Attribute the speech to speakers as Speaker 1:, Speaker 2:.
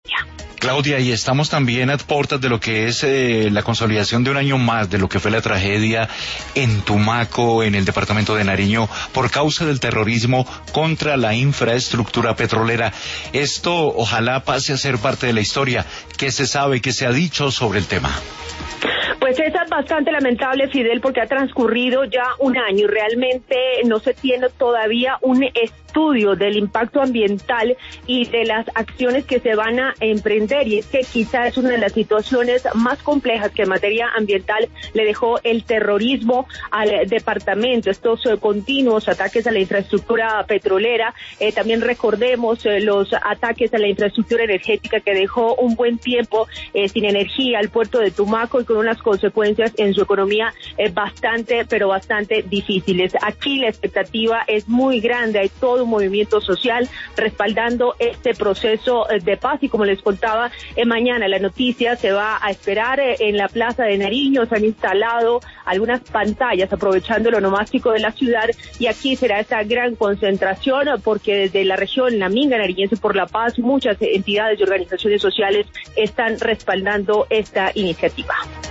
Speaker 1: Claudia, y estamos también a puertas de lo que es la consolidación de un año más de lo que fue la tragedia en Tumaco, en el departamento de Nariño, por causa del terrorismo contra la infraestructura petrolera. Esto ojalá pase a ser parte de la historia. ¿Qué se sabe, qué se ha dicho sobre el tema?
Speaker 2: Pues es bastante lamentable, Fidel, porque ha transcurrido ya un año y realmente no se tiene todavía un estudio del impacto ambiental y de las acciones que se van a emprender, y es que quizá es una de las situaciones más complejas que en materia ambiental le dejó el terrorismo al departamento, estos continuos ataques a la infraestructura petrolera. También recordemos los ataques a la infraestructura energética que dejó un buen tiempo sin energía al puerto de Tumaco y con unas consecuencias en su economía bastante difíciles. Aquí la expectativa es muy grande, hay todo un movimiento social respaldando este proceso de paz, y como les contaba, mañana la noticia se va a esperar en la plaza de Nariño. Se han instalado algunas pantallas aprovechando el onomástico de la ciudad, y aquí será esta gran concentración porque desde la región, la Minga Nariñense por la Paz, muchas entidades y organizaciones sociales están respaldando esta iniciativa.